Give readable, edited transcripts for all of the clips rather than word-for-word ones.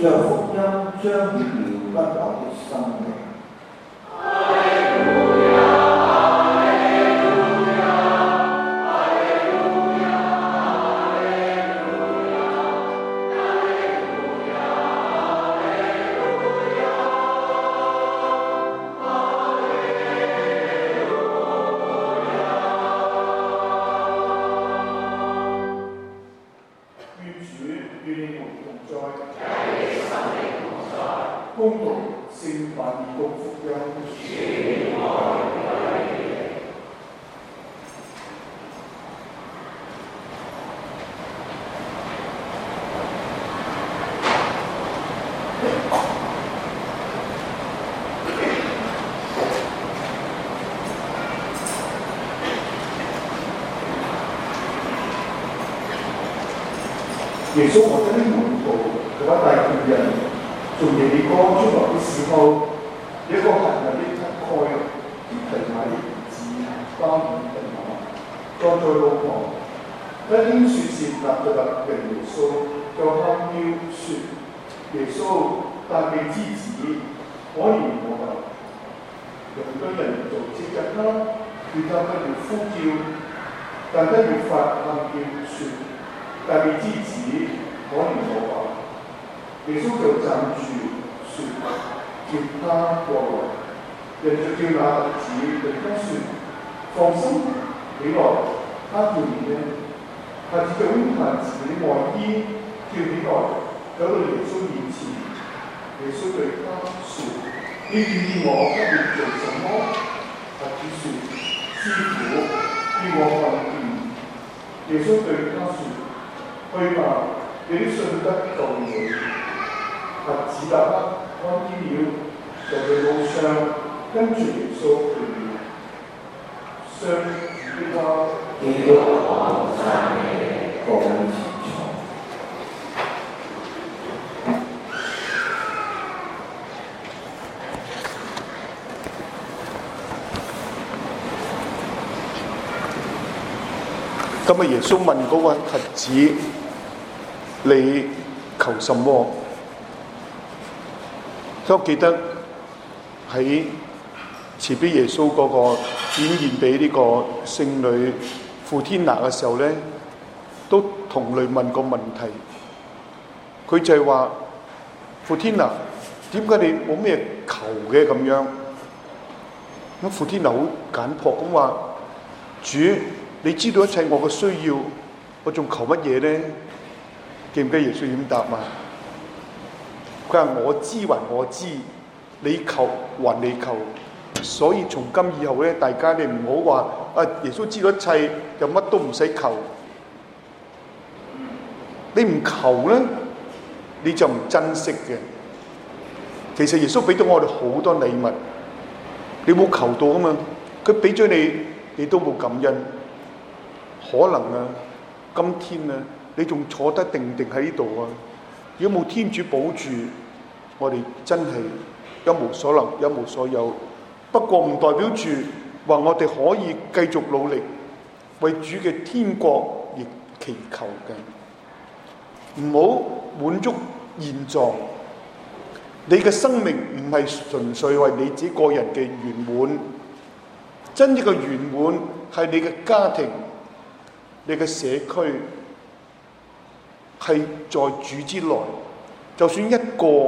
着福音彰顯了不朽的生命。恭讀聖馬爾谷福音。耶穌和他的門徒和大群人從耶利哥出來的時候，一個行人的乞丐提買的兒子包與病馬，站在路旁。他聽說是納匝肋人耶穌，就喊叫說：耶穌，大衛之子，可憐我吧！人對人就斥責他，叫他不要呼叫，但他越發喊叫說：大衛之子，可憐我吧！耶穌就站住說：叫他過來。人就叫那兒子對他說：放心，起來，他叫你呢。孩子就拎孩子的外衣跳起來，走到耶穌面前。耶穌對他說：你願意我給你做什麼？孩子說：師傅，叫我看見。耶穌對他說：去吧，你的信德救你。孩子立刻看見了，就在路上跟住耶穌去了。上主的話。基督我讚你，奉獻從。 今日耶穌問嗰個孩子：你求什麼？我記得喺前邊耶穌嗰個顯現俾呢個聖女傅天娜嘅時候咧，都同類問個問題。佢就係話：傅天娜，點解你冇咩求嘅咁樣？咁傅天娜好簡樸咁話：主，你知道一切我嘅需要，我仲求乜嘢咧？記唔記得耶穌點答嘛？佢話：我知還我知，你求還你求，所以從今以後咧，大家你唔好話啊！耶穌知道一切，就乜都唔使求。你唔求咧，你就唔珍惜嘅。其實耶穌俾咗我哋好多禮物，你冇求到啊嘛。佢俾咗你，你都冇感恩。可能啊，今天啊，你仲坐得定定喺呢度啊。如果冇天主保住，我哋真係一無所能，一無所有。不過唔代表住話我哋可以繼續努力為主嘅天國亦祈求嘅。唔好滿足現狀，你嘅生命唔係純粹為你自己個人嘅圓滿，真正嘅圓滿係你嘅家庭、你嘅社區，係在主之內。就算一個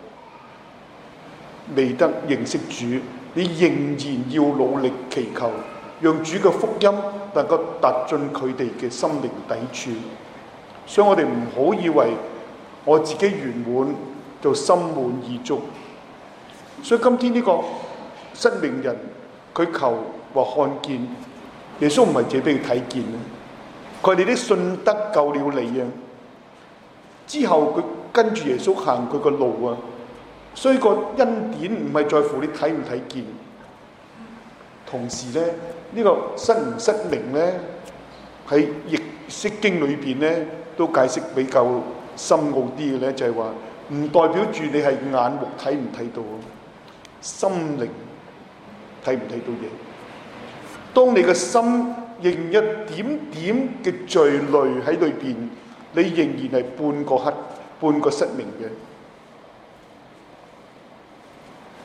未得認識主，你仍然要努力祈求，讓主嘅福音能夠達進佢哋嘅心靈底處。所以我哋唔好以為我自己圓滿就心滿意足。所以今天呢個失明人，佢求或看見，耶穌唔係自己俾佢睇見啊，佢哋啲信德救了你啊。之後佢跟住耶穌行佢個路啊，所以個恩典唔係在乎你睇唔睇見。同時咧，呢個失唔失明咧，喺譯釋經裏邊咧都解釋比較深奧啲嘅咧，就係話唔代表住你係眼目睇唔睇到，心靈睇唔睇到嘢。當你嘅心仍一點點嘅罪累喺裏邊，你仍然係半個失明嘅。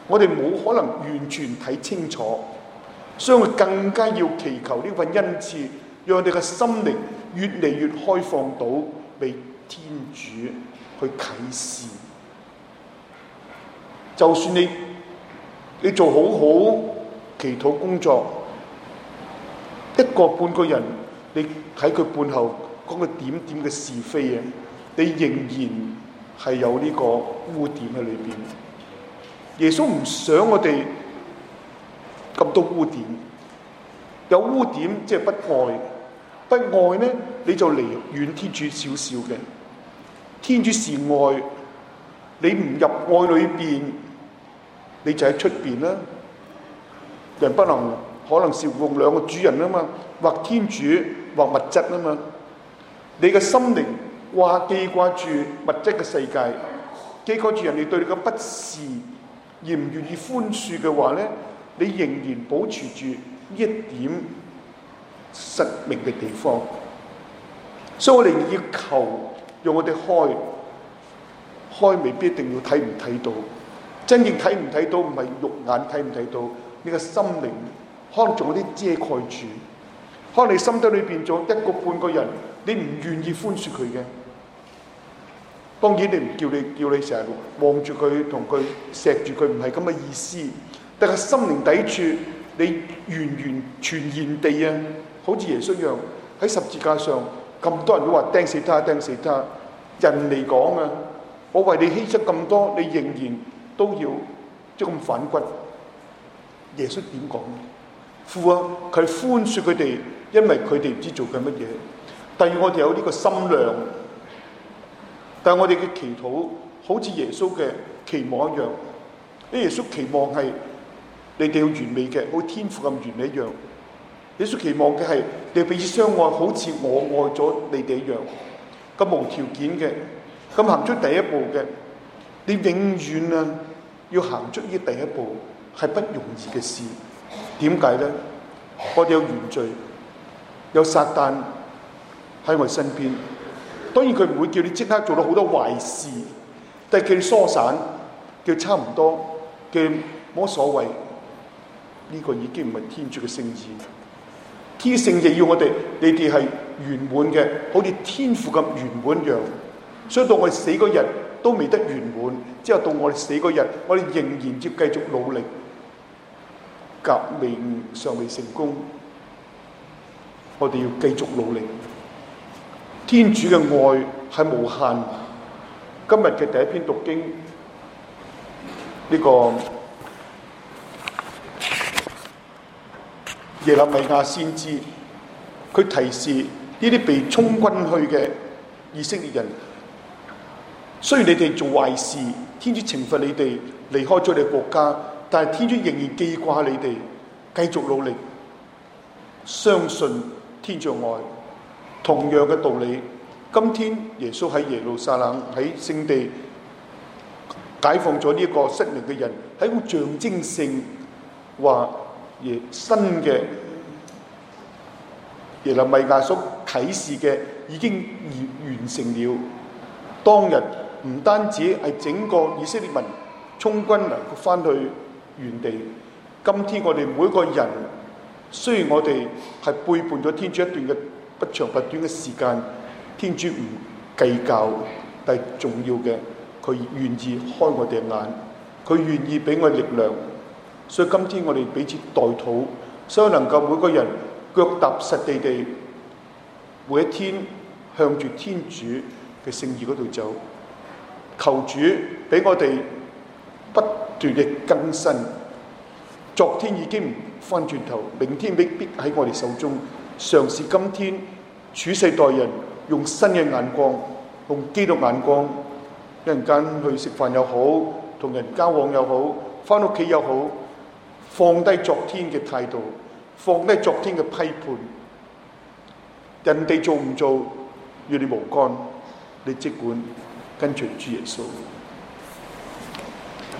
我哋冇可能完全睇清楚，所以我更加要祈求呢份恩賜，讓我哋嘅心靈越嚟越開放到俾天主去啟示。就算你做好好祈禱工作，一個半個人，你睇佢背後講個點點嘅是非啊，你仍然係有呢個污點喺裏邊。耶穌唔想我哋咁多污點，有污點即係不愛，不愛呢你就離遠天主少少嘅。天主是愛，你唔入愛裏邊，你就喺出邊啦。人不能可能是用兩個主人啊嘛，或天主或物質啊嘛。你嘅心靈記掛住物質嘅世界，記掛住人哋對你嘅不是，而唔願意寬恕嘅話呢，你仍然保持住呢一點失明嘅地方。所以我哋要求用我哋開未必一定要睇唔睇到，真正睇唔睇到唔係肉眼睇唔睇到，你嘅心靈可能仲有啲遮蓋住，可能你心底裏邊仲有一個半個人，你唔願意寬恕佢嘅。當然你唔叫你成日望住佢同佢錫住佢，唔係咁嘅意思。但係心靈底處，你完全然地啊，好似耶穌一樣喺十字架上，咁多人都話釘死他，釘死他。人嚟講啊，我為你犧牲咁多，你仍然都要即咁反骨。耶穌點講？父啊，佢寬恕佢哋，因為佢哋唔知做緊乜嘢。第二，我哋有呢個心量，但係我哋嘅祈禱好似耶穌嘅期望一樣。耶穌期望係你哋要完美嘅，好似天父咁完美一樣。耶穌期望嘅係你彼此相愛，好似我愛咗你哋一樣，咁無條件嘅，咁行出第一步嘅。你永遠啊要行出呢第一步係不容易嘅事。點解呢？我哋有原罪，有撒旦喺我身邊。當然佢唔會叫你即刻做到好多壞事，但係叫你疏散，叫差唔多，叫你冇乜所謂。呢個已經唔係天主嘅聖意。天主聖意要我哋，你哋係圓滿嘅，好似天父咁圓滿一樣。所以到我哋死嗰日都未得圓滿，之後到我哋死嗰日，我哋仍然要繼續努力。革命尚未成功，我哋要繼續努力。天主嘅愛係無限。今日嘅第一篇讀經，呢個耶肋米亞先知，佢提示呢啲被充軍去嘅以色列人，雖然你哋做壞事，天主懲罰你哋離開咗你嘅國家，但係天主仍然記掛你哋，繼續努力，相信天主愛。同樣嘅道理，今天耶穌喺耶路撒冷喺聖地解放咗呢一個失明嘅人，係一個象徵性話新嘅耶肋米亞所啟示嘅已經完成了。當日唔單止係整個以色列民充軍能夠翻去原地，今天我哋每個人，雖然我哋係背叛咗天主一段嘅不長不短嘅時間，天主唔計較，但係重要嘅，佢願意開我哋嘅眼，佢願意俾我哋力量。所以今天我哋彼此代禱，所以能夠每個人腳踏實地地，每一天向住天主嘅聖意嗰度走，求主俾我哋不斷嘅更新。昨天已經唔翻轉頭，明天未必喺我哋手中。嘗試今天處世待人，用新嘅眼光，用基督眼光，一陣間去食飯又好，同人交往又好，翻屋企又好，放低昨天嘅態度，放低昨天嘅批判。人哋做唔做與你無干，你即管跟隨主耶穌。